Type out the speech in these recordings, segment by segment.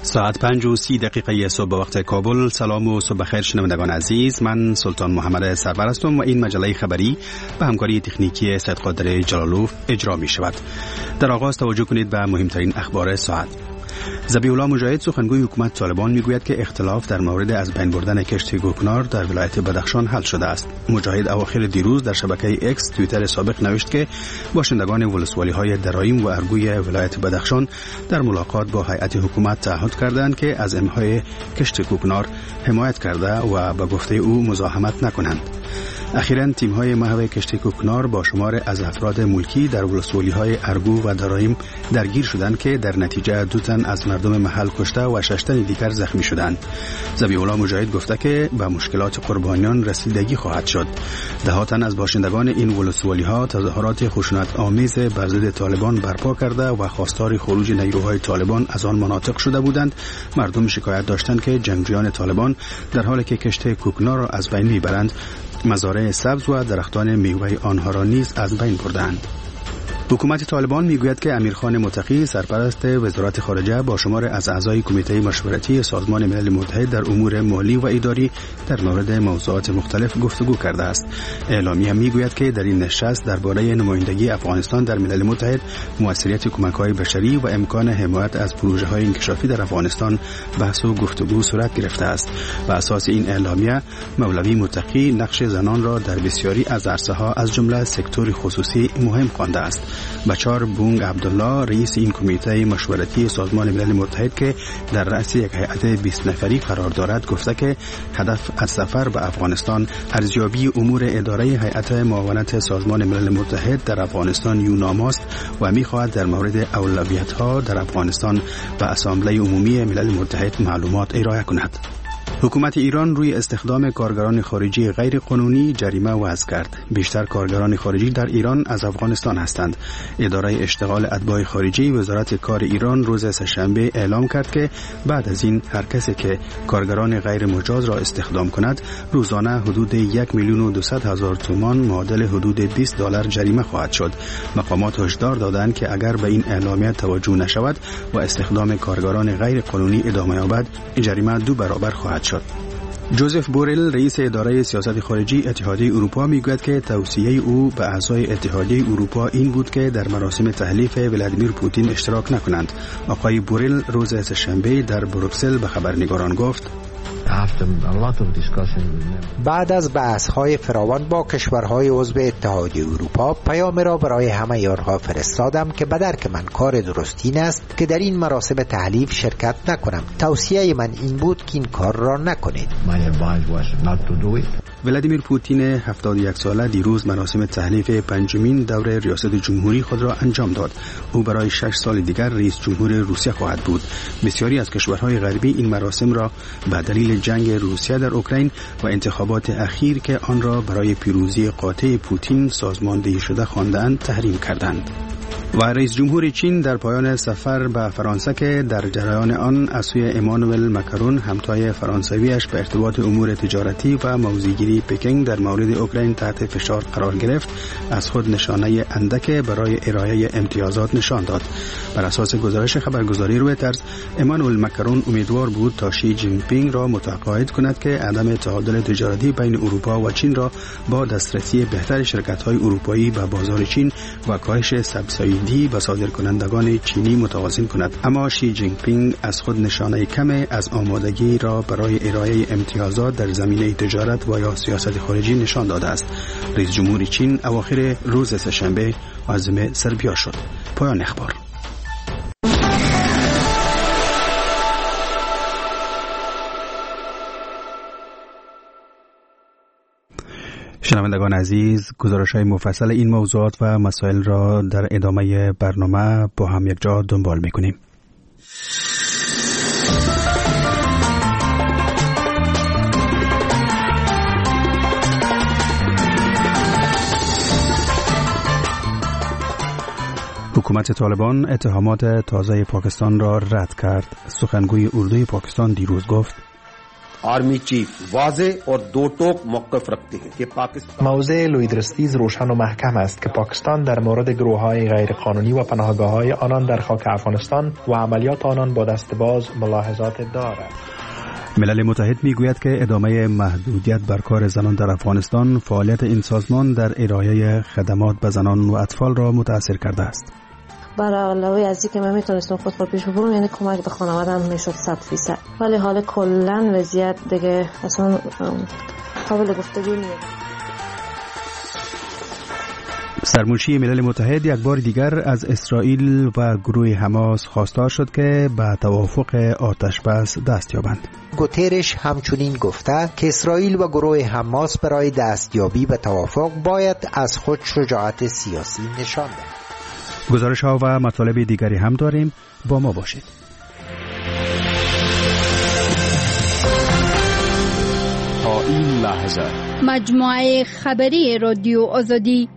ساعت 5:30 صبح به وقت کابل. سلام و صبح بخیر شنوندگان عزیز، من سلطان محمد سرور هستم و این مجله خبری به همکاری تکنیکی سید قادر جلالوف اجرا می شود. در آغاز توجه کنید به مهمترین اخبار ساعت. ذبیح الله مجاهد سخنگوی حکومت طالبان میگوید که اختلاف در مورد از بین بردن کشت کوکنار در ولایت بدخشان حل شده است. مجاهد اواخر دیروز در شبکه اکس توییتر سابق نوشت که باشندگان ولسوالی‌های درایم و ارگوی ولایت بدخشان در ملاقات با هیئت حکومت تعهد کردند که از امهای کشت کوکنار حمایت کرده و به گفته او مزاحمت نکنند. اخیراً تیم‌های محو کشت کوکنار با شمار از افراد ملکی در ولسوالی‌های ارگو و درایم درگیر شدند که در نتیجه 2 تن از مردم محل کشته و 6 تن دیگر زخمی شدند. ذبیح الله مجاهد گفته که به مشکلات قربانیان رسیدگی خواهد شد. 10 تن از باشندگان این ولسوالی‌ها تظاهرات خشونت آمیز بر ضد طالبان برپا کرده و خواستار خروج نیروهای طالبان از آن مناطق شده بودند. مردم شکایت داشتند که جنگجویان طالبان در حالی که کشت کوکنار را از بین میبرند، مزارع سبز و درختان میوه آنها را نیز از بین بردند. حکومت طالبان میگوید که امیرخان متقی سرپرست وزارت خارجه با شمار از اعضای کمیته مشورتی سازمان ملل متحد در امور مالی و اداری در مورد موضوعات مختلف گفتگو کرده است. اعلامیه میگوید که در این نشست درباره نمایندگی افغانستان در ملل متحد، موثریت کمک‌های بشری و امکان حمایت از پروژه‌های انکشافی در افغانستان بحث و گفتگو صورت گرفته است. بر اساس این اعلامیه، مولوی متقی نقش زنان را در بسیاری از عرصه‌ها از جمله سکتور خصوصی مهم خوانده است. بچار بونگ عبدالله رئیس این کمیته مشورتی سازمان ملل متحد که در رأس یک هیئت 20 نفری قرار دارد گفته که هدف از سفر به افغانستان ارزیابی امور اداره هیئت معاونت سازمان ملل متحد در افغانستان یوناماست و می‌خواهد در مورد اولویت‌ها در افغانستان به اسامبله عمومی ملل متحد معلومات ارائه کند. حکومت ایران روی استخدام کارگران خارجی غیر قانونی جریمه وضع کرد. بیشتر کارگران خارجی در ایران از افغانستان هستند. اداره اشتغال اتباع خارجی وزارت کار ایران روز سه‌شنبه اعلام کرد که بعد از این هر کسی که کارگران غیر مجاز را استخدام کند روزانه حدود 1,200,000 تومان معادل حدود $20 جریمه خواهد شد. مقامات هشدار دادند که اگر به این اعلامیه توجه نشود و استخدام کارگران غیر قانونی ادامه یابد، جریمه 2 برابر خواهد شد. جوزف بورل رئیس اداره سیاست خارجی اتحادیه اروپا میگوید که توصیه او به اعضای اتحادیه اروپا این بود که در مراسم تحلیف ولادیمیر پوتین اشتراک نکنند. آقای بورل روز سه‌شنبه در بروکسل به خبرنگاران گفت: بعد از بحث‌های فراوان با کشورهای عضو اتحادیه اروپا، پیام را برای همه یارها فرستادم که به درک من کار درستین است که در این مراسم تحلیف شرکت نکنم. توصیه من این بود که این کار را نکنید. ولادیمیر پوتین 71 ساله دیروز مراسم تحلیف 5مین دوره ریاست جمهوری خود را انجام داد. او برای 6 سال دیگر رئیس جمهور روسیه خواهد بود. بسیاری از کشورهای غربی این مراسم را به دلیل جنگ روسیه در اوکراین و انتخابات اخیر که آن را برای پیروزی قاطع پوتین سازماندهی شده خواندند تحریم کردند. و رئیس جمهور چین در پایان سفر به فرانسه که در جریان آن از سوی امانوئل ماکرون همتای فرانسویش به ارتباط امور تجارتی و موضع‌گیری پکینگ در مورد اوکراین تحت فشار قرار گرفت، از خود نشانه اندک برای ارائه امتیازات نشان داد. بر اساس گزارش خبرگزاری رویترز، امانوئل ماکرون امیدوار بود تا شی جین پینگ را متقاعد کند که عدم تعادل تجارتی بین اروپا و چین را با دسترسی بهتر شرکت‌های اروپایی به بازار چین و کاهش سبسایدی به صادرکنندگان چینی متوازن کند. اما شی جین پینگ از خود نشانه کم از آمادگی را برای ارائه امتیازات در زمینه تجارت و یا سیاست خارجی نشان داده است. رئیس جمهور چین اواخر روز سه‌شنبه عازم سربیا شد. پایان اخبار. شنوندگان عزیز، گزارش‌های مفصل این موضوعات و مسائل را در ادامه برنامه با هم یک جا دنبال می‌کنیم. حکومت طالبان اتهامات تازه پاکستان را رد کرد. سخنگوی اردوی پاکستان دیروز گفت: army chief वाज़ेह और दो टोक मौक़िफ़ रखते हैं कि पाकिस्तान موضع لویدرستیز روشن و محکم است که پاکستان در مورد گروه‌های غیرقانونی و پناهگاه‌های آنان در خاک افغانستان و عملیات آنان با دستباز ملاحظات دارد. ملل متحد میگوید که ادامه محدودیت بر کار زنان در افغانستان فعالیت این سازمان در ارائه خدمات به زنان و اطفال را متاثر کرده است. برای علاوه از اینکه من میتونستم خود را پیش ببرم، یعنی کمک به خانواده‌ام میشد 100%. ولی حال کلا وضعیت دیگه اصلا قابل گفتگو نیست. سرمنشی ملل متحد یک بار دیگر از اسرائیل و گروه حماس خواستار شد که به توافق آتش بس دست یابند. گوترش همچنین گفته که اسرائیل و گروه حماس برای دستیابی به توافق باید از خود شجاعت سیاسی نشان دهند. گزارش ها و مطالب دیگری هم داریم، با ما باشید. تا این لحظه مجموعه خبری رادیو آزادی.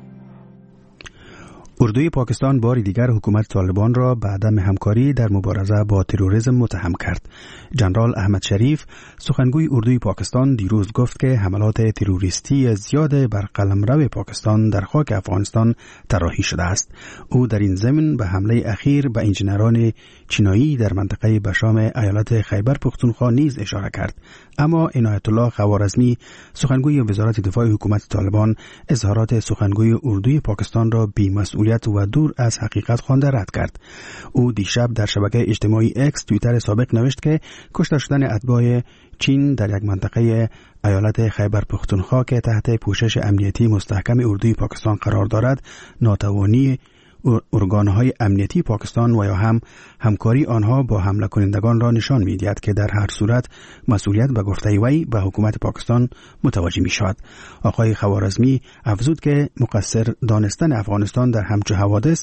اردوی پاکستان بار دیگر حکومت طالبان را به عدم همکاری در مبارزه با تروریسم متهم کرد. جنرال احمد شریف سخنگوی اردوی پاکستان دیروز گفت که حملات تروریستی زیاد بر قلمرو پاکستان در خاک افغانستان طراحی شده است. او در این ضمن به حمله اخیر به انجینران چینایی در منطقه بشام ایالت خیبر پختونخوا نیز اشاره کرد. اما عنایت الله خوارزمی سخنگوی وزارت دفاع حکومت طالبان اظهارات سخنگوی اردوی پاکستان را بی‌مسئولیت و دور از حقیقت خوانده رد کرد. او دیشب در شبکه اجتماعی اکس توییتر سابق نوشت که کشته شدن اتباع چین در یک منطقه ایالت خیبر پختونخوا که تحت پوشش امنیتی مستحکم اردوی پاکستان قرار دارد ناتوانی ارگانهای امنیتی پاکستان و یا همکاری آنها با حمله کنندگان را نشان می‌دهد که در هر صورت مسئولیت به گفته وی به حکومت پاکستان متوجه می‌شود. آقای خوارزمی افزود که مقصر دانستن افغانستان در همچو حوادث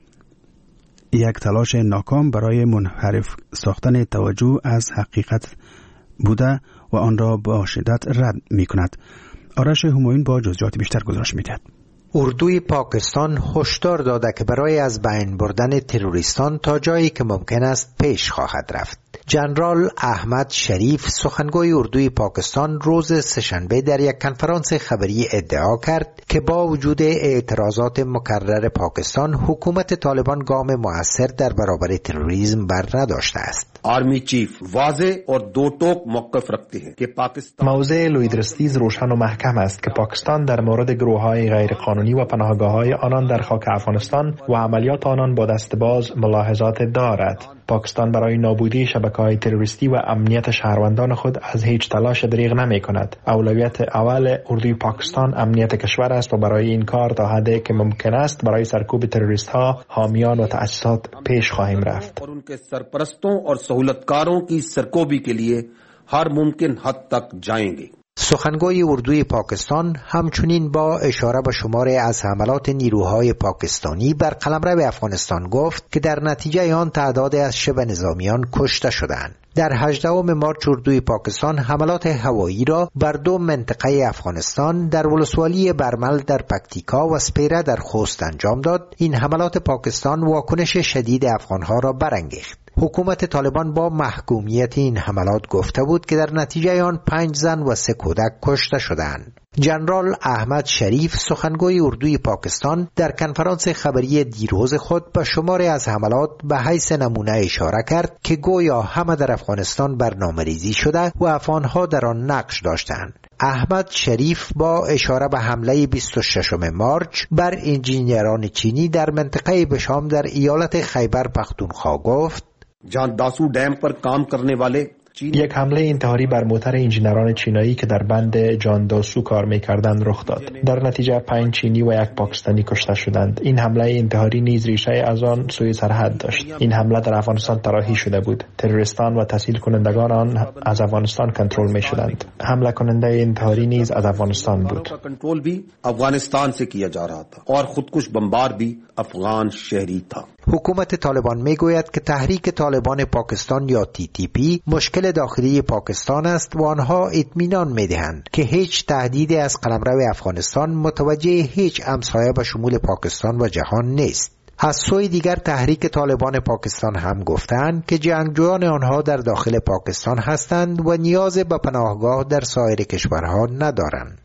یک تلاش ناکام برای منحرف ساختن توجه از حقیقت بوده و آن را با شدت رد می‌کند. آرش همایون با جزئیات بیشتر گزارش می‌دهد. اردوی پاکستان هشدار داده که برای از بین بردن تروریستان تا جایی که ممکن است پیش خواهد رفت. جنرال احمد شریف سخنگوی اردوی پاکستان روز سه‌شنبه در یک کنفرانس خبری ادعا کرد که با وجود اعتراضات مکرر پاکستان حکومت طالبان گام مؤثر در برابر تروریسم بر نداشته است. आर्मी चीफ वाज़ेह और दो टोक मौक़िफ़ रखते हैं कि पाकिस्तान موضع لویدرستیز روشن و محکم است که پاکستان در مورد گروه‌های غیرقانونی و پناهگاه‌های آنان در خاک افغانستان و عملیات آنان با دستباز ملاحظات دارد. پاکستان برای نابودی شبکه‌های تروریستی و امنیت شهروندان خود از هیچ تلاش دریغ نمی‌کند. اولویت اول اردوی پاکستان امنیت کشور است و برای این کار تا حدی که ممکن است برای سرکوب تروریست‌ها، حامیان و تأسیسات پیش خواهیم رفت. और उनके सरपरस्तों और सहूलतकारों की सरकोबी के लिए हर मुमकिन हद तक जाएंगे. سخنگوی اردوی پاکستان همچنین با اشاره به شماری از حملات نیروهای پاکستانی بر قلمرو افغانستان گفت که در نتیجه آن تعدادی از شبه نظامیان کشته شدند. در 18 مارس اردوی پاکستان حملات هوایی را بر دو منطقه افغانستان در ولسوالی برمل در پکتیکا و سپیره در خوست انجام داد. این حملات پاکستان واکنش شدید افغانها را برانگیخت. حکومت طالبان با محکومیت این حملات گفته بود که در نتیجه آن 5 زن و 3 کودک کشته شدند. جنرال احمد شریف سخنگوی اردوی پاکستان در کنفرانس خبری دیروز خود به شماری از حملات به حیث نمونه اشاره کرد که گویا همه در افغانستان برنامه‌ریزی شده و افغانها در آن نقش داشتند. احمد شریف با اشاره به حمله 26 مارس بر انجینران چینی در منطقه بشام در ایالت خیبر پختونخوا گفت जहां दासू डैम पर काम करने वाले یک حمله انتحاری بر موتر انجینران چینایی که در بند جان داسو کار می‌کردند رخ داد. در نتیجه 5 چینی و 1 پاکستانی کشته شدند. این حمله انتحاری نیز ریشه از آن سوی سرحد داشت. این حمله در افغانستان طراحی شده بود. تروریستان و تسهیل کنندگان آن از افغانستان کنترل می‌شدند. حمله کننده انتحاری نیز از افغانستان بود. कंट्रोल भी अफगानिस्तान से किया जा रहा था और खुदकुश बमबार भी अफगान शहरी था. حکومت طالبان میگوید که تحریک طالبان پاکستان یا TTP مشکل داخلی پاکستان است و آنها اطمینان میدهند که هیچ تهدیدی از قلمرو افغانستان متوجه هیچ همسایه به شمول پاکستان و جهان نیست. از سوی دیگر تحریک طالبان پاکستان هم گفتند که جنگجویان آنها در داخل پاکستان هستند و نیاز به پناهگاه در سایر کشورها ندارند.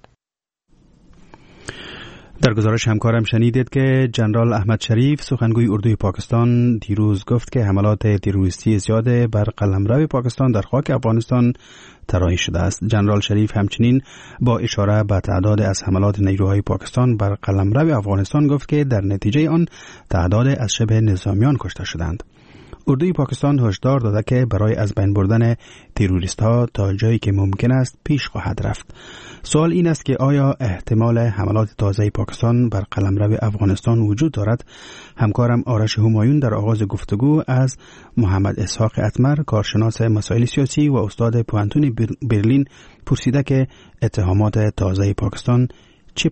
در گزارش همکارم شنیدید که جنرال احمد شریف سخنگوی اردوی پاکستان دیروز گفت که حملات تروریستی زیاد بر قلمرو پاکستان در خاک افغانستان طراحی شده است. جنرال شریف همچنین با اشاره به تعداد از حملات نیروهای پاکستان بر قلمرو افغانستان گفت که در نتیجه آن تعداد از شبه نظامیان کشته شدند. اردوی پاکستان هشدار داده که برای از بین بردن تروریست ها تا جایی که ممکن است پیش خواهد رفت. سوال این است که آیا احتمال حملات تازه پاکستان بر قلمرو افغانستان وجود دارد؟ همکارم آرش همایون در آغاز گفتگو از محمد اسحاق اتمر، کارشناس مسائل سیاسی و استاد پوانتون برلین پرسیده که اتهامات تازه پاکستان چه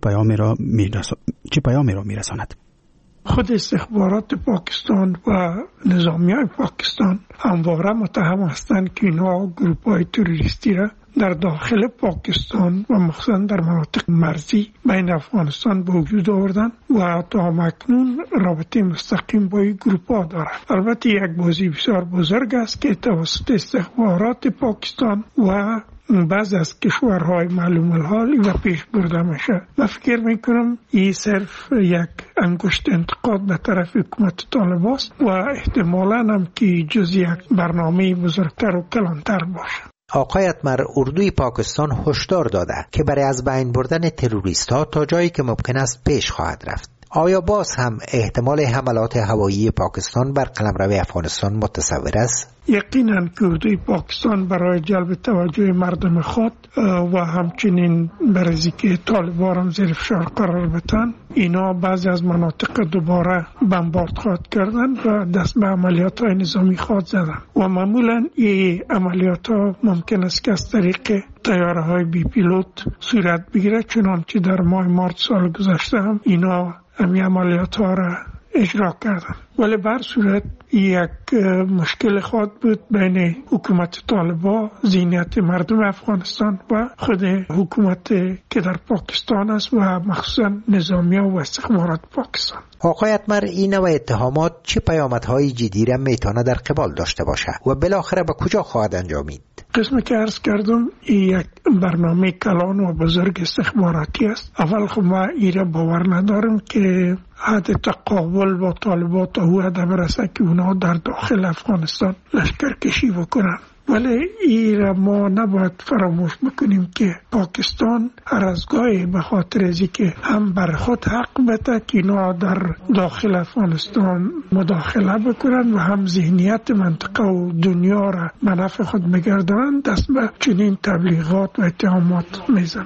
پیامی را میرساند؟ خود استخبارات پاکستان و نظامیان پاکستان همواره متهم هستند که اینا گروه‌های تروریستی را در داخل پاکستان و مخصوصا در مناطق مرزی بین افغانستان به وجود آوردن و تا مکنون رابطه مستقیم با این گروه‌ها دارند. البته یک بازی بسیار بزرگ است که توسط استخبارات پاکستان و بعض از کشورهای معلوم الحال و پیش برده میشه. من فکر میکنم این صرف یک انگشت انتقاد به طرف حکومت طالبان است و احتمالاً هم که جز یک برنامه بزرگتر و کلانتر باشه. آقای اتمر، اردوی پاکستان هشدار داده که برای از بین بردن تروریست ها تا جایی که ممکن است پیش خواهد رفت. آیا باز هم احتمال حملات هوایی پاکستان بر قلمرو افغانستان متصور است؟ یقینا که اردوی پاکستان برای جلب توجه مردم خود و همچنین برای که طالبان هم زیر فشار قرار بدن، اینا بعضی از مناطق دوباره بمبارد خواهد کردن و دست به عملیات های نظامی خواهد زدن و معمولا این عملیات ها ممکن است که از طریق طیاره های بی پیلوت صورت بگیره، چنانچه در ماه مارس سال گذشته هم اینا همین عملیات ها را اجرا کردن. ولی بر صورت یک مشکل خواهد بود بین حکومت طالبان، ذهنیت مردم افغانستان و خود حکومت که در پاکستان است و مخصوصا نظامیان و استخبارات پاکستان. آقای اتمر، این نوع اتهامات چه پیامدهای جدی را میتونه در قبال داشته باشه و بالاخره به کجا خواهد انجامید؟ قسمی که عرض کردم این یک برنامه کلان و بزرگ استخباراتی است. اول خب ما ایره باور ندارم که حد تقابل با طالبان تا او حد برسه که اونا در داخل افغانستان لشکر کشی بکنن. ولی ایره ما نباید فراموش بکنیم که پاکستان هر از گاهی به خاطر ازی که هم بر خود حق بده که اینا در داخل افغانستان مداخله بکنن و هم ذهنیت منطقه و دنیا را به نفع خود بگردانن، دست به چنین تبلیغات و اتهامات میزنن.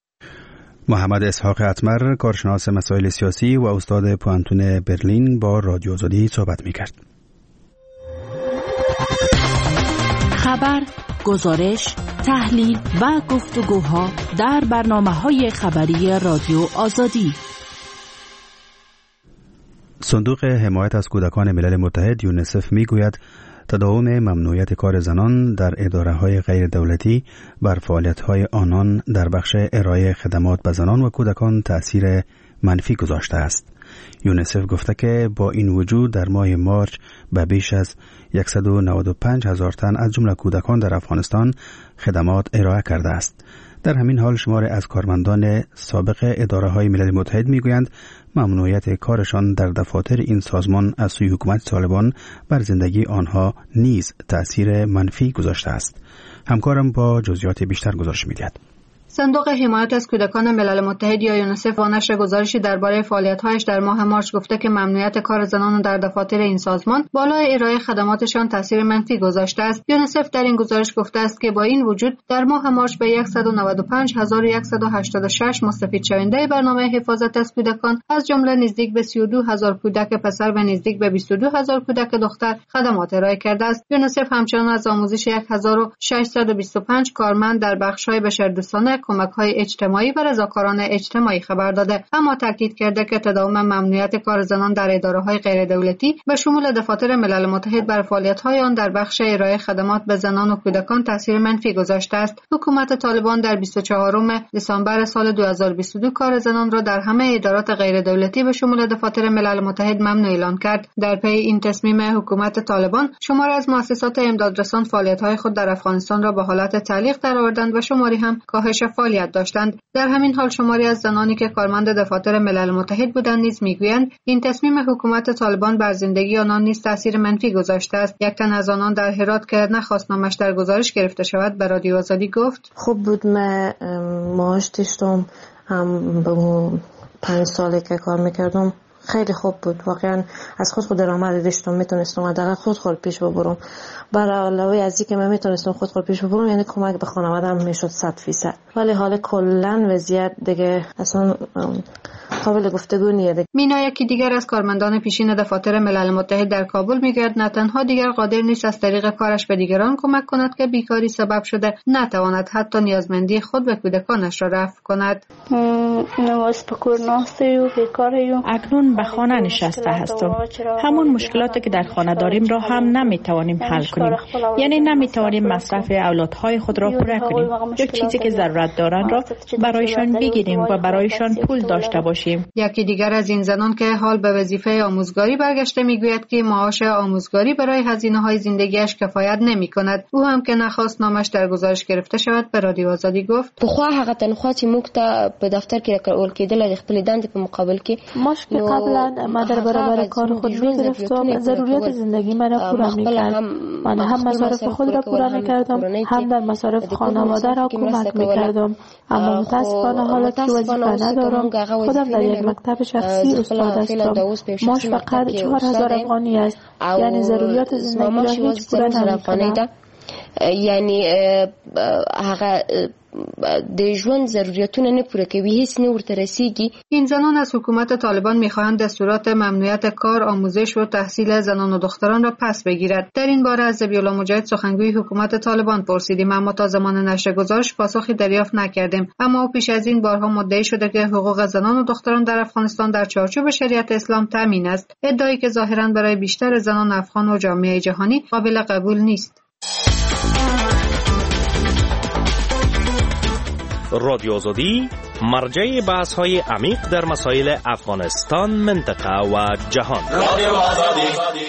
محمد اسحاق اتمر، کارشناس مسائل سیاسی و استاد پوانتون برلین با رادیو آزادی صحبت می‌کرد. خبر، گزارش، تحلیل و گفتگوها در برنامه‌های خبری رادیو آزادی. صندوق حمایت از کودکان ملل متحد یونیسف میگوید تداوم ممنوعیت کار زنان در اداره‌های غیر دولتی بر فعالیت‌های آنان در بخش ارائه خدمات به زنان و کودکان تأثیر منفی گذاشته است. یونیسف گفته که با این وجود در ماه مارچ به بیش از 195,000 تن از جمله کودکان در افغانستان خدمات ارائه کرده است. در همین حال شمار از کارمندان سابق اداره‌های ملل متحد میگویند ممنوعیت کارشان در دفاتر این سازمان از سوی حکومت طالبان بر زندگی آنها نیز تأثیر منفی گذاشته است. همکارم با جزئیات بیشتر گزارش می‌دهد. صندوق حمایت از کودکان ملل متحد یا یونیسف با نشر گزارشی درباره فعالیت‌هایش در ماه مارس گفته که ممنوعیت کار زنان در دفاتر این سازمان بالای ارائه خدماتشان تاثیر منفی گذاشته است. یونیسف در این گزارش گفته است که با این وجود در ماه مارس به 195,186 مستفید شونده برنامه حفاظت از کودکان از جمله نزدیک به 32,000 کودک پسر و نزدیک به 22,000 کودک دختر خدمات ارائه کرده است. یونیسف همچنان از آموزش 1,625 کارمند در بخش‌های بشردوستانه کمک‌های اجتماعی و رضاکاران اجتماعی خبر داده، اما تاکید کرده که تداوم ممنوعیت کار زنان در اداره‌های غیردولتی به شمول دفاتر ملل متحد بر فعالیت‌های آن در بخش ارائه خدمات به زنان و کودکان تاثیر منفی گذاشته است. حکومت طالبان در 24 دسامبر سال 2022 کار زنان را در همه ادارات غیردولتی به شمول دفاتر ملل متحد ممنوع اعلان کرد. در پی این تصمیم حکومت طالبان، شماری از مؤسسات امدادرسان فعالیت‌های خود در افغانستان را به حالت تعلیق درآوردند و شماری هم کاهش فعالیت داشتند. در همین حال شماری از زنانی که کارمند دفاتر ملل متحد بودند نیز میگویند این تصمیم حکومت طالبان بر زندگی آنان نیز تاثیر منفی گذاشته است. یک تن از آنان در هرات که نخواست نامش در گزارش گرفته شود به رادیو آزادی گفت: خوب بود، من معاش داشتم، هم به 5 ساله که کار میکردم خیلی خوب بود. واقعا از خود درآمدی داشتم، میتونستم حداقل خود پیش ببرم. برای علاوه از اینکه من میتونستم خود پیش ببرم، یعنی کمک به خانواده‌ام میشد 100%. ولی حال کلا وضعیت دیگه اصلا قابل گفتگو نیست. مینا یکی دیگر از کارمندان پیشین دفاتر ملل متحد در کابل میگوید نه تنها دیگر قادر نیست از طریق کارش به دیگران کمک کند که بیکاری سبب شده، نتواند حتی نیازمندی خود و کودکانش را رفع کند. اکنون به خانه نشسته هستم. همون مشکلاتی که در خانه داریم را هم نمیتوانیم حل کنیم. یعنی نمیتوانیم مصرف اولادهای خود را پوره کنیم یا چیزی که ضرورت دارند را برایشان بگیریم و برایشان پول داشته باشیم. یکی دیگر از این زنان که حال به وظیفه آموزگاری برگشته میگوید که معاش آموزگاری برای هزینه‌های زندگیش کفایت نمی‌کند. او هم که نخواست نامش در گزارش گرفته شود به رادیو آزادی گفت: بخوا هغه تنخواه چې موږ ته په دفتر کې راکول کېدل د خپل دندې په مقابل کې مشکل قبلا من در برابر کار خود می‌گرفتم، ضروریات زندگی من را پوره می‌کرد. من هم مصارف خود را پوره می‌کردم، هم در مصارف خانواده را کمک می‌کردم. اما متأسفانه حالا که وظیفه ندارم، خودم در یک مکتب شخصی استاد هستم. معاش فقط 4000 افغانی است، یعنی ضروریات زندگی را هیچ پوره نمی‌کند. یعنی هغه د ژوند ضرورتونه نه پوره کوي، هیڅ نه ورته رسیږي. این زنان از حکومت طالبان میخواهند دستورات ممنوعیت کار، آموزش و تحصیل زنان و دختران را پس بگیرد. در این باره از ذبیح‌الله مجاهد سخنگوی حکومت طالبان پرسیدیم، اما تا زمان نشر گزارش پاسخی دریافت نکردیم. اما پیش از این بارها مدعی شده که حقوق زنان و دختران در افغانستان در چارچوب شریعت اسلام تامین است، ادعایی که ظاهراً برای بیشتر زنان افغان و جامعه جهانی قابل قبول نیست. رادیو آزادی مرجع بحث‌های عمیق در مسائل افغانستان، منطقه و جهان. رادیو آزادی.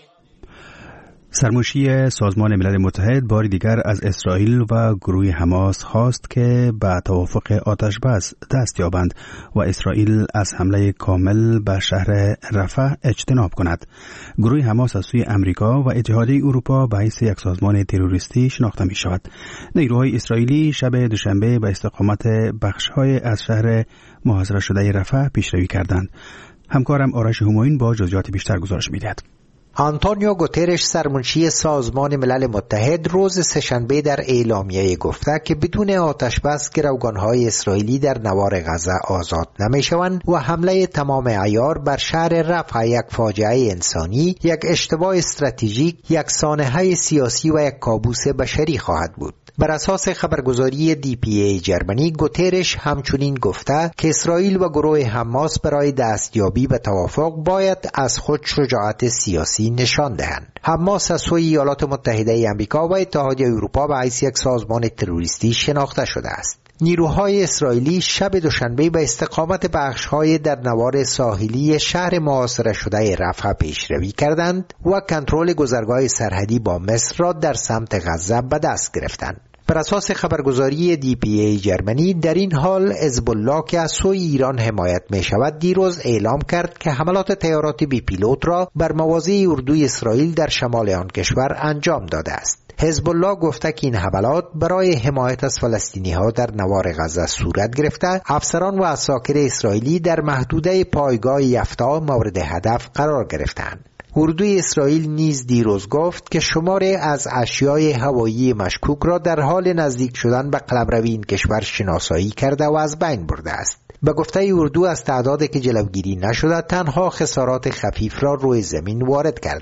سرمشی سازمان ملل متحد بار دیگر از اسرائیل و گروه حماس خواست که به توافق آتش‌بس دست یابند و اسرائیل از حمله کامل به شهر رفح اجتناب کند. گروه حماس از سوی امریکا و اتحادیه اروپا به حیث یک سازمان تروریستی شناخته می شود. نیروهای اسرائیلی شب دوشنبه به استقامت بخش‌های از شهر محاصره شده رفح پیشروی کردند. همکارم آرش همایون با جزئیات بیشتر گزارش می‌دهد. آنتونیو گوترش سرمنشی سازمان ملل متحد روز سه‌شنبه در اعلامیه گفته که بدون آتش‌بس گروگان‌های اسرائیلی در نوار غزه آزاد نمی‌شوند و حمله تمام عیار بر شهر رفح یک فاجعه انسانی، یک اشتباه استراتژیک، یک سانحه سیاسی و یک کابوس بشری خواهد بود. بر اساس خبرگزاری DPA جرمنی، گوترش همچنین گفته که اسرائیل و گروه حماس برای دستیابی به توافق باید از خود شجاعت سیاسی نشان دهند. حماس از سوی ایالات متحده آمریکا و اتحادیه اروپا به حیث یک سازمان تروریستی شناخته شده است. نیروهای اسرائیلی شب دوشنبه به استقامت بخش‌های در نوار ساحلی شهر محاصره شده رفح پیشروی کردند و کنترل گذرگاه سرحدی با مصر را در سمت غزه به دست گرفتند. بر اساس خبرگزاری DPA جرمنی، در این حال حزب الله که از سوی ایران حمایت می شود دیروز اعلام کرد که حملات طیارات بی پیلوت را بر مواضع اردوی اسرائیل در شمال آن کشور انجام داده است. حزب الله گفته که این حملات برای حمایت از فلسطینی ها در نوار غزه صورت گرفته. افسران و عساکر اسرائیلی در محدوده پایگاه یفتا مورد هدف قرار گرفتند. اردوی اسرائیل نیز دیروز گفت که شماری از اشیای هوایی مشکوک را در حال نزدیک شدن به قلمرو این کشور شناسایی کرده و از بین برده است. به گفته اردو از تعدادی که جلوگیری نشده، تنها خسارات خفیف را روی زمین وارد کردند.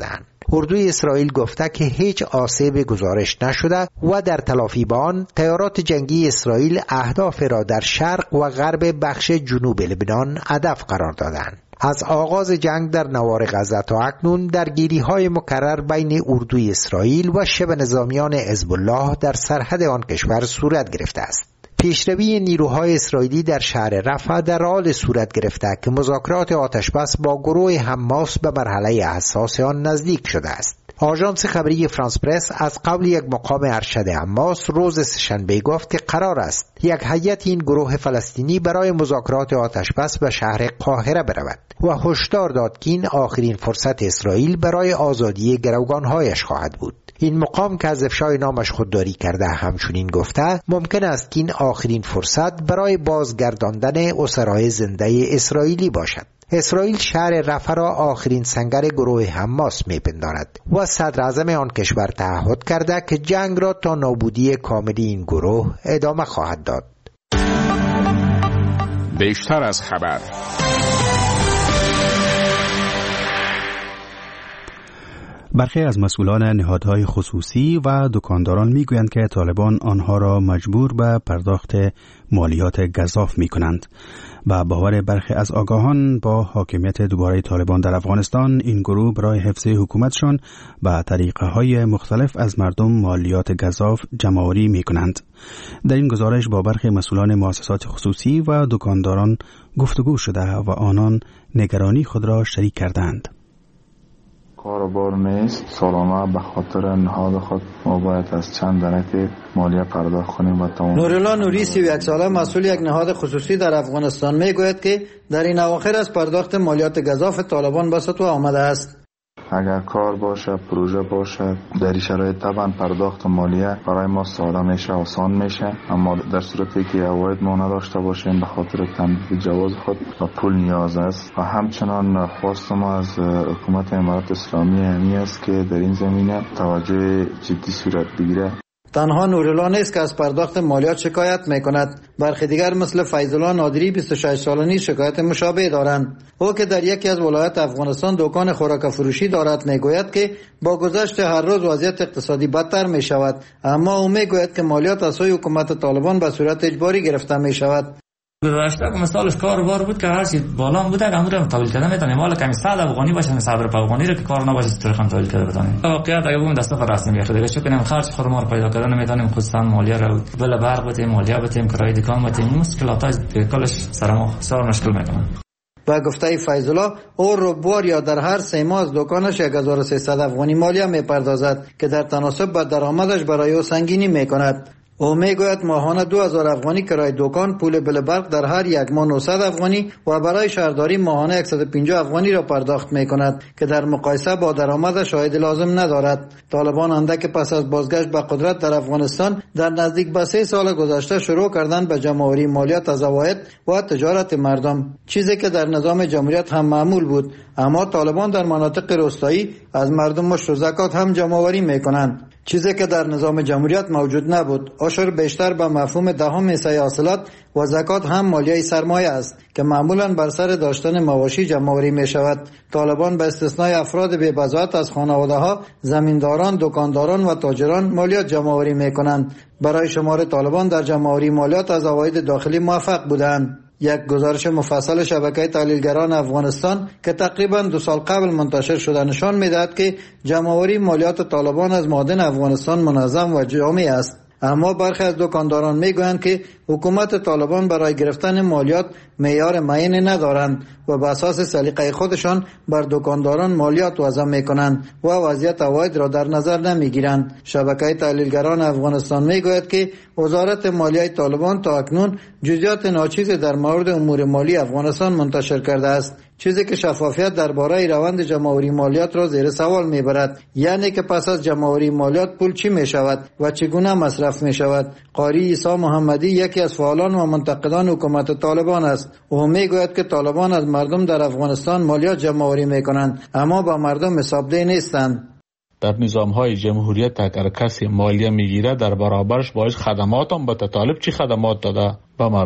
اردوی اسرائیل گفته که هیچ آسیب گزارش نشده و در تلافی به آن طیارات جنگی اسرائیل اهداف را در شرق و غرب بخش جنوب لبنان هدف قرار دادند. از آغاز جنگ در نوار غزه تا اکنون درگیری‌های مکرر بین اردوی اسرائیل و شبه نظامیان حزب الله در سرحد آن کشور صورت گرفته است. پیشروی نیروهای اسرائیلی در شهر رفح در حال صورت گرفته که مذاکرات آتشبس با گروه حماس به مرحله حساس آن نزدیک شده است. آژانس خبری فرانس پرس از قبل یک مقام ارشد حماس روز سه‌شنبه گفت که قرار است یک هیئت این گروه فلسطینی برای مذاکرات آتشبس به شهر قاهره برود و هشدار داد که این آخرین فرصت اسرائیل برای آزادی گروگانهایش خواهد بود. این مقام که از افشای نامش خودداری کرده همچنین گفته ممکن است که این آخرین فرصت برای بازگرداندن اسرای زنده اسرائیلی باشد. اسرائیل شهر رفح را آخرین سنگر گروه حماس می‌پندارد و صدر اعظم آن کشور تعهد کرده که جنگ را تا نابودی کامل این گروه ادامه خواهد داد. بیشتر از خبر. برخی از مسئولان نهادهای خصوصی و دکانداران میگویند که طالبان آنها را مجبور به پرداخت مالیات گزاف میکنند. و باور برخی از آگاهان با حاکمیت دوباره طالبان در افغانستان این گروه برای حفظ حکومتشان به طریقه‌های مختلف از مردم مالیات گزاف جمع‌آوری میکنند. در این گزارش با برخی مسئولان مؤسسات خصوصی و دکانداران گفتگو شده و آنان نگرانی خود را شریک کردند. کاروبار نیست. سالانه به خاطر نهاد خود ما باید از چند دانه مالیه پرداخت کنیم و تمام. نورالله نوری 31 ساله مسئول یک نهاد خصوصی در افغانستان میگوید که در این اواخر از پرداخت مالیات گزاف طالبان به سطوح آمده است. اگر کار باشه، پروژه باشه، در این شرایط طبعا پرداخت مالیه برای ما ساده میشه، آسان میشه، اما در صورتی که عواید ما نداشته باشیم به خاطر تمدید جواز خود و پول نیاز است. و همچنان خواست ما از حکومت امارات اسلامی همی است که در این زمینه توجه جدی صورت بگیره. تنها نورالله نیست که از پرداخت مالیات شکایت میکند. برخی دیگر مثل فیض‌الله نادری 26 ساله شکایت مشابه دارند. او که در یکی از ولایات افغانستان دکان خوراک فروشی دارد میگوید که با گذشت هر روز وضعیت اقتصادی بدتر می شود، اما او میگوید که مالیات از سوی حکومت طالبان به صورت اجباری گرفته می شود. گذشته که مثالش کاروبار بود که هر چی بالا بوده که امور تحویل کردن میتونیم، مال کمی 100 افغانی باشه 100 افغانی رو که کار نباشه طریقاً تحویل کرده بتونیم. واقعیت اگه بگم دست رسمی بیاد دیگه چون کنیم خرج خود ما رو پیدا کردن نمیتونیم، خصوصا مالیه رو بلا برق بتیم، مالیه بتیم، کرایه دکان بتیم، مشکلات کلش سر مشکل میکنه. با گفته فیض‌الله او روبوار یا در هر 3 ماه از دکانش 1300 افغانی مالیه میپردازد که در تناسب با درآمدش برای او سنگینی میکند. او میگوید ماهانه 2000 افغانی کرایه دکان، پول بل برق در هر یک ماه 900 افغانی و برای شهرداری ماهانه 150 افغانی را پرداخت میکند که در مقایسه با درآمدش شاید لازم ندارد. طالبان اندک پس از بازگشت به قدرت در افغانستان در نزدیک به 3 سال گذشته شروع کردند به جمع‌آوری مالیات از عواید و تجارت مردم، چیزی که در نظام جمهوریت هم معمول بود، اما طالبان در مناطق روستایی از مردم مشت و زکات هم جمع‌آوری میکنند، چیزی که در نظام جمهوریت موجود نبود. عشر بیشتر به مفهوم دهم حصه حاصلات و زکات هم مالیه سرمایه است که معمولاً بر سر داشتن مواشی جمع‌آوری می شود. طالبان به استثنای افراد بی بضاعت از خانواده ها، زمینداران، دکانداران و تاجران مالیات جمع‌آوری می کنند. برای شمار طالبان در جمع‌آوری مالیات از عواید داخلی موفق بودند. یک گزارش مفصل شبکه تحلیلگران افغانستان که تقریباً 2 سال قبل منتشر شده نشان می‌دهد که جمع‌آوری مالیات طالبان از معادن افغانستان منظم و جامع است. اما برخی از دکانداران میگویند که حکومت طالبان برای گرفتن مالیات معیار معینی ندارند و به اساس سلیقه خودشان بر دکانداران مالیات وضع میکنند و وضعیت عواید را در نظر نمیگیرند. شبکه تحلیلگران افغانستان میگوید که وزارت مالیه طالبان تا اکنون جزئیات ناچیزی در مورد امور مالی افغانستان منتشر کرده است، چیزی که شفافیت درباره روند جمع‌آوری مالیات را زیر سوال میبرد. یعنی که پس از جمع‌آوری مالیات پول چی میشود و چگونه مصرف میشود. قاری عیسی محمدی یکی از فعالان و منتقدان حکومت طالبان است. او میگوید که طالبان از مردم در افغانستان مالیات جمع‌آوری میکنند اما با مردم حسابدهی نیستند. در نظام‌های جمهوریت اگر کسی مالیه میگیره در برابرش باید خدمات هم به طالب چی خدمات داده به مردم.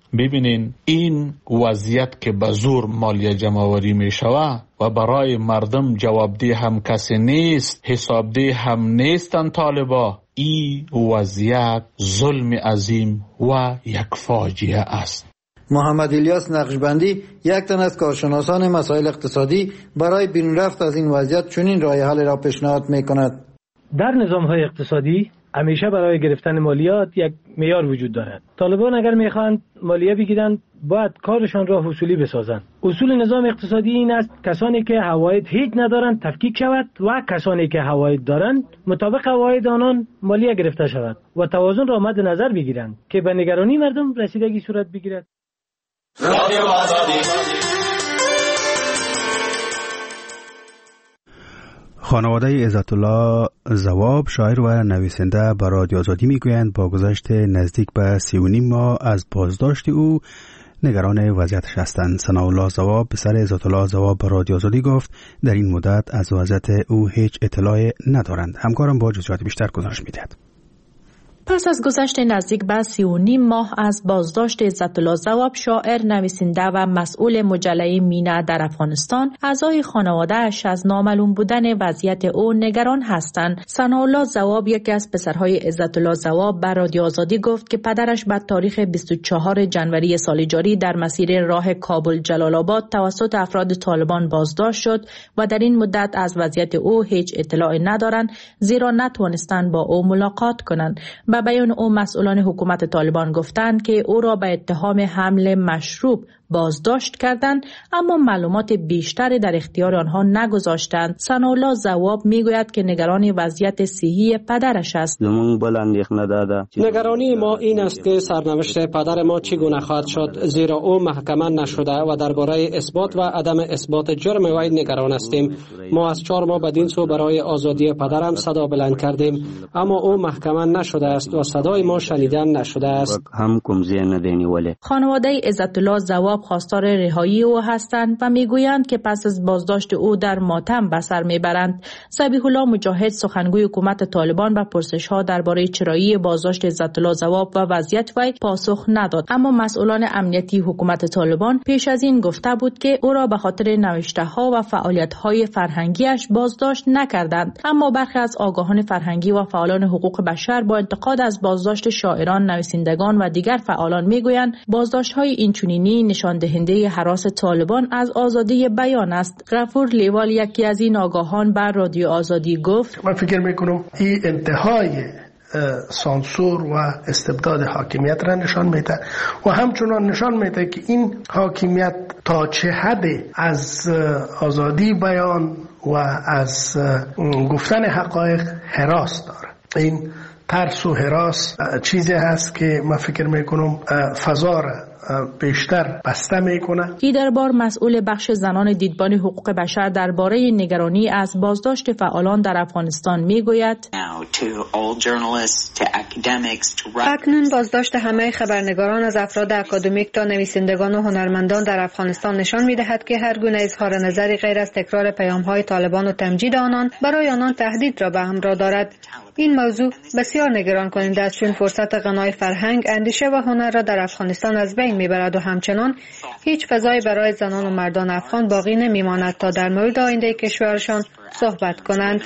ببینین این وضعیت که به زور مالیه جمع‌آوری میشوه و برای مردم جوابدeh هم کسی نیست، حسابدeh هم نیستن طالبا، این وضعیت ظلم عظیم و یک فاجعه است. محمد الیاس نقشبندی یک تن از کارشناسان مسائل اقتصادی برای بیرون رفت از این وضعیت چنین راه حل را پیشنهاد می‌کند. در نظام‌های اقتصادی همیشه برای گرفتن مالیات یک معیار وجود دارد. طالبان اگر میخواهند مالیه بگیرند باید کارشان را حصولی بسازند. اصول نظام اقتصادی این است کسانی که حواید هیچ ندارند تفکیک شود و کسانی که حواید دارند مطابق حواید آنان مالیه گرفته شود و توازن را مد نظر بگیرند که به نگرانی مردم رسیدگی صورت بگیرد. رادیو آزادی. خانواده عزت الله ضواب شاعر و نویسنده با رادیو آزادی میگویند با گذشت نزدیک به 3.5 ماه از بازداشت او نگران وضعیتش هستند. ثناءالله ضواب پسر عزت الله ضواب با رادیو آزادی گفت در این مدت از وضعیت او هیچ اطلاعی ندارند. همکارم با جزئیات بیشتر گزارش میدهد. پس از گذشت نزدیک به 3.5 ماه از بازداشت عزت الله ضواب شاعر، نویسنده و مسئول مجله مینا در افغانستان، اعضای خانواده‌اش از نامعلوم بودن وضعیت او نگران هستند. ثناءالله ضواب یکی از پسرهای عزت الله ضواب به رادیو آزادی گفت که پدرش به تاریخ 24 جنوری سال جاری در مسیر راه کابل جلال آباد توسط افراد طالبان بازداشت شد و در این مدت از وضعیت او هیچ اطلاعی ندارند زیرا نتوانستند با او ملاقات کنند. به بیان او مسئولان حکومت طالبان گفتند که او را به اتهام حمل مشروب بازداشت کردند اما معلومات بیشتری در اختیار آنها نگذاشتند. ثناءالله ضواب میگوید که نگران وضعیت صحی پدرش است. نگرانی ما این است که سرنوشت پدر ما چگونه خواهد شد زیرا او محکمه نشده و درباره اثبات و عدم اثبات جرم وی نگران هستیم. ما از 4 ماه بدین سو برای آزادی پدرم صدا بلند کردیم اما او محکمه نشده است و صدای ما شنیدن نشده است. خانواده عزت الله ضواب خواستار رهایی او هستند و میگویند که پس از بازداشت او در ماتم به سر میبرند. ذبیح الله مجاهد سخنگوی حکومت طالبان به پرسش‌ها درباره چرایی بازداشت عزت الله ضواب و وضعیت وی پاسخ نداد اما مسئولان امنیتی حکومت طالبان پیش از این گفته بود که او را به خاطر نوشته‌ها و فعالیت‌های فرهنگیش بازداشت نکردند. اما برخی از آگاهان فرهنگی و فعالان حقوق بشر با انتقاد از بازداشت شاعران، نویسندگان و دیگر فعالان میگویند بازداشت‌های اینچنینی نشان دهنده هراس طالبان از آزادی بیان است. غفور لیوال یکی از این آگاهان بر رادیو آزادی گفت من فکر میکنم این انتهای سانسور و استبداد حاکمیت را نشان میده و همچنان نشان میده که این حاکمیت تا چه حد از آزادی بیان و از گفتن حقایق هراس داره. این ترس و هراس چیزی هست که من فکر میکنم فضا را بیشتر بسته میکنه. این بار مسئول بخش زنان دیدبان حقوق بشر درباره نگرانی از بازداشت فعالان در افغانستان میگوید اکنون بازداشت همه خبرنگاران از افراد اکادمیک تا نویسندگان و هنرمندان در افغانستان نشان میدهد که هر گونه اظهار نظری غیر از تکرار پیام‌های طالبان و تمجید آنان برای آنان تهدید را به همراه دارد. این موضوع بسیار نگران کننده است چون فرصت غنای فرهنگ، اندیشه و هنر را در افغانستان از بین میبرد و همچنان هیچ فضایی برای زنان و مردان افغان باقی نمیماند تا در مورد آینده کشورشان صحبت کنند.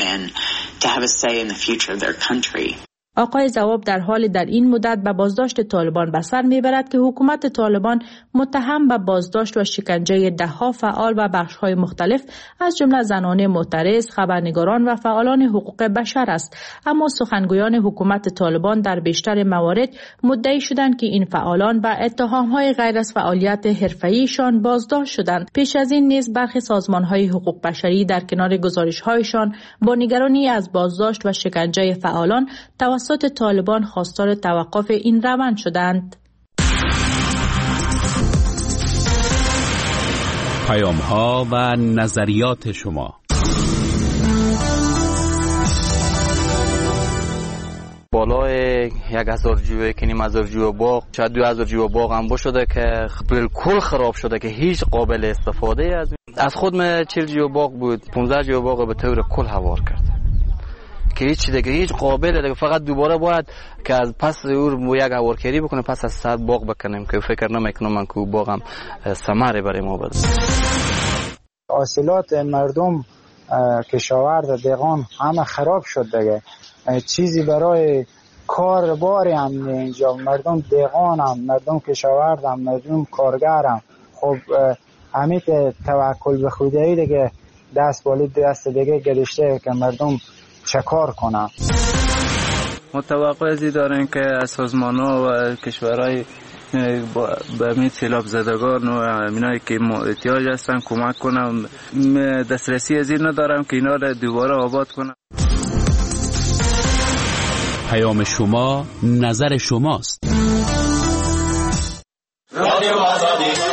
آقای ضواب در حال در این مدت به بازداشت طالبان به سر میبرد که حکومت طالبان متهم به بازداشت و شکنجه ده‌ها فعال و بخش‌های مختلف از جمله زنان معترض، خبرنگاران و فعالان حقوق بشر است. اما سخنگویان حکومت طالبان در بیشتر موارد مدعی شدند که این فعالان به اتهام‌های غیر از فعالیت حرفه‌ایشان بازداشت شدند. پیش از این نیز برخی سازمان‌های حقوق بشری در کنار گزارش‌هایشان با نگرانی از بازداشت و شکنجه فعالان توسط طالبان خواستار توقف این روند شدند. پیام‌ها و نظریات شما. بالای 1000 جوه که 1000 جوه باغ، شاید 2000 جوه باغ هم شده که بالکل خراب شده که هیچ قابل استفاده از خود 40 جوه باغ بود، 15 جوه باغ به طور کل هوار کرد که هیچ قابل دیگه فقط دوباره باید که از پس او یک هوارکاری بکنه، پس از سر باغ بکنیم که فکر نمیکنم من که باغم ثمره برای ما بده. حاصلات مردم کشاورز دهقان همه خراب شد دیگه. چیزی برای کار باری هم اینجا، مردم دهقان هم، مردم کشاورز هم، مردم کارگر هم. خب همین توکل به خدایی دیگه دست بالی دست دیگه گذاشته که مردم چه کار کنن. متوقع ازی داریم که از سازمان‌ها و کشورهای به همین سیلاب زدگان و همینایی که احتیاج هستن کمک کنم. دسترسی از این ندارم که اینا را دوباره آباد کنم. پیام شما، نظر شماست. رادیو آزادی.